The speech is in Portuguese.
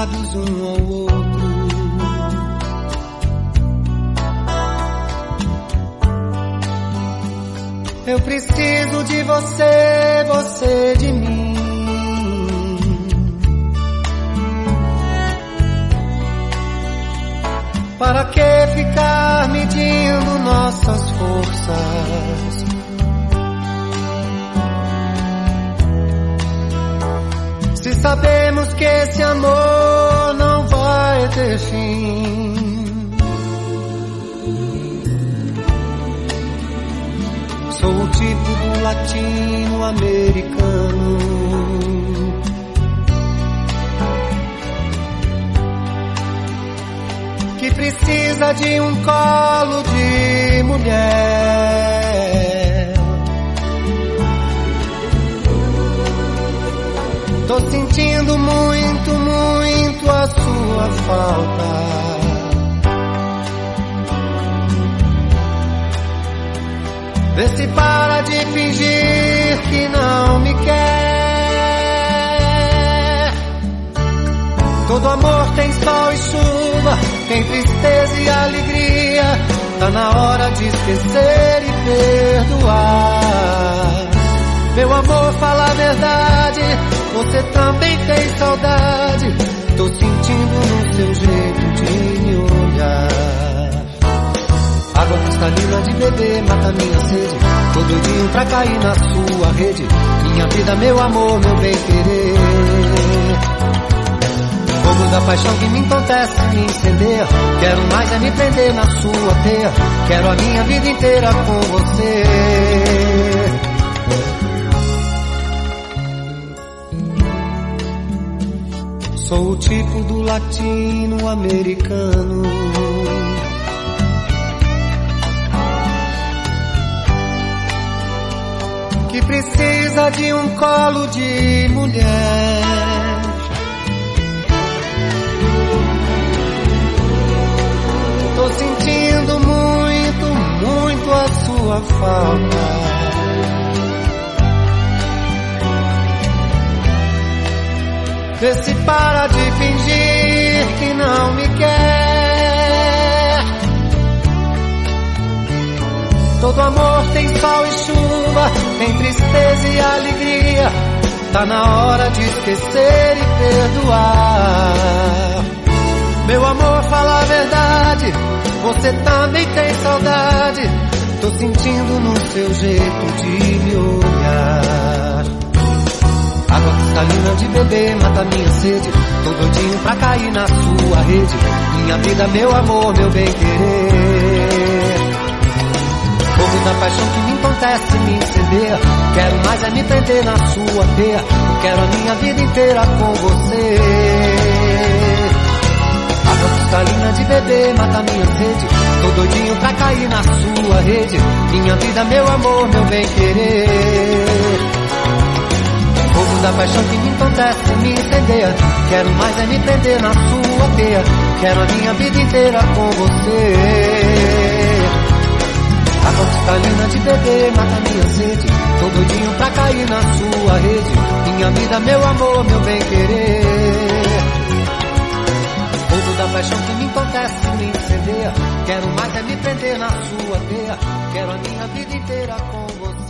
ligados um ao outro. Eu preciso de você, você de mim. Para que ficar medindo nossas forças? Se sabemos que esse amor não vai ter fim. Sou o tipo do latino-americano que precisa de um colo de mulher. Tô sentindo muito, muito a sua falta. Vê se para de fingir que não me quer. Todo amor tem sol e chuva, tem tristeza e alegria. Tá na hora de esquecer e perdoar. Meu amor, fala a verdade, você também tem saudade. Tô sentindo no seu jeito de me olhar. Água cristalina de beber mata minha sede. Tô doidinho pra cair na sua rede. Minha vida, meu amor, meu bem-querer. Fogo da paixão que me entontece, me incendeia. Quero mais é me prender na sua teia. Quero a minha vida inteira com você. Sou o tipo do latino-americano que precisa de um colo de mulher. Tô sentindo muito, muito a sua falta. Vê se para de fingir que não me quer. Todo amor tem sol e chuva, tem tristeza e alegria. Tá na hora de esquecer e perdoar. Meu amor, fala a verdade, você também tem saudade. Tô sentindo no seu jeito de me olhar. Água cristalina de beber mata minha sede. Tô doidinho pra cair na sua rede. Minha vida, meu amor, meu bem-querer. Fogo da paixão que me entontece, me incendeia. Quero mais é me prender na sua teia. Quero a minha vida inteira com você. Água cristalina de beber mata minha sede. Tô doidinho pra cair na sua rede. Minha vida, meu amor, meu bem-querer. Fogo da paixão que me entontece, me incendeia. Quero mais é me prender na sua teia. Quero a minha vida inteira com você. Água cristalina de beber mata minha sede. Tô doidinho pra cair na sua rede. Minha vida, meu amor, meu bem-querer. Fogo da paixão que me entontece, me incendeia. Quero mais é me prender na sua teia. Quero a minha vida inteira com você.